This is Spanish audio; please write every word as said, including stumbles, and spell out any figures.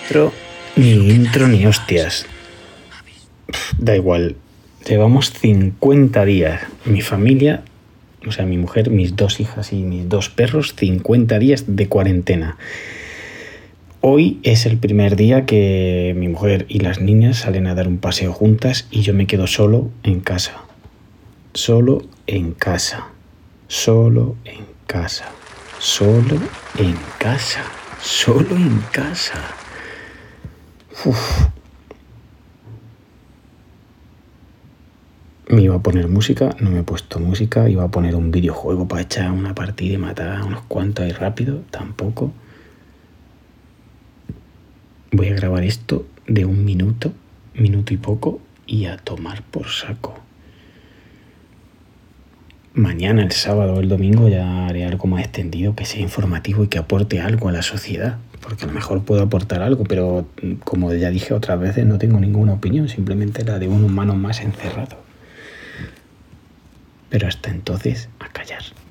intro, ni intro ni hostias. Pff, da igual. Llevamos cincuenta días. Mi familia, o sea, mi mujer, mis dos hijas y mis dos perros, cincuenta días de cuarentena. Hoy es el primer día que mi mujer y las niñas salen a dar un paseo juntas y yo me quedo solo en casa. Solo en casa. Solo en casa. Solo en casa. Solo en casa. Uf. Me iba a poner música, no me he puesto música. Iba a poner un videojuego para echar una partida y matar a unos cuantos ahí rápido. Tampoco. Voy a grabar esto de un minuto, minuto y poco, y a tomar por saco. Mañana, el sábado o el domingo, ya haré algo más extendido, que sea informativo y que aporte algo a la sociedad. Porque a lo mejor puedo aportar algo, pero como ya dije otras veces, no tengo ninguna opinión, simplemente la de un humano más encerrado. Pero hasta entonces, a callar.